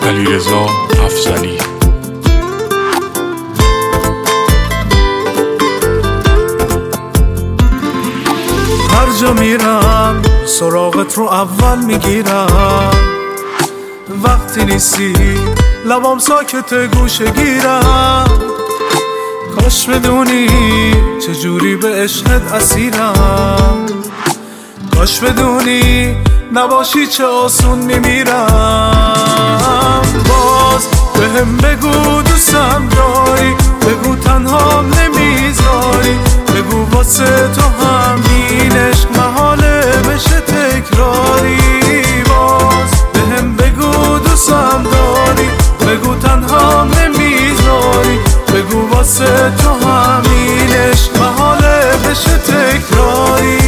علیرضا افضلی. هر جا میرم سراغت رو اول میگیرم، وقتی نیستی لبام ساکت گوشه گیرم. کاش بدونی چجوری به عشقت اسیرم، کاش بدونی نباشی چه آسون میمیرم. باز بهم بگو دوستم داری، بگو تنهام نمیذاری، بگو واسه تو همین عشق محاله بشه تکراری. باز بهم بگو دوستم داری، بگو تنهام نمیذاری، بگو واسه تو همین عشق محاله بشه تکراری.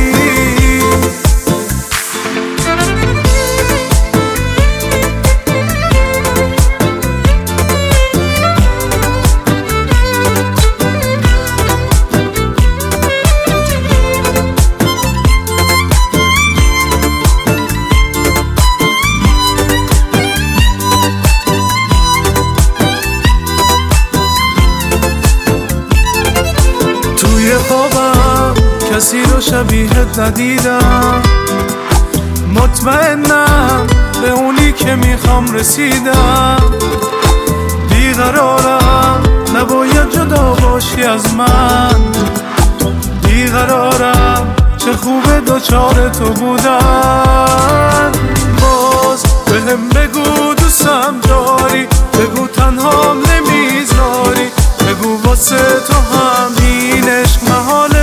خوابم کسی رو شبیهت ندیدم، مطمئنم به اونی که میخوام رسیدم. بیقرارم نباید جدا باشی از من، بیقرارم چه خوبه دوچار تو بودن. باز بهم بگو دوستم داری، بگو تنهام نمیذاری، بگو واسه تو همین عشق محاله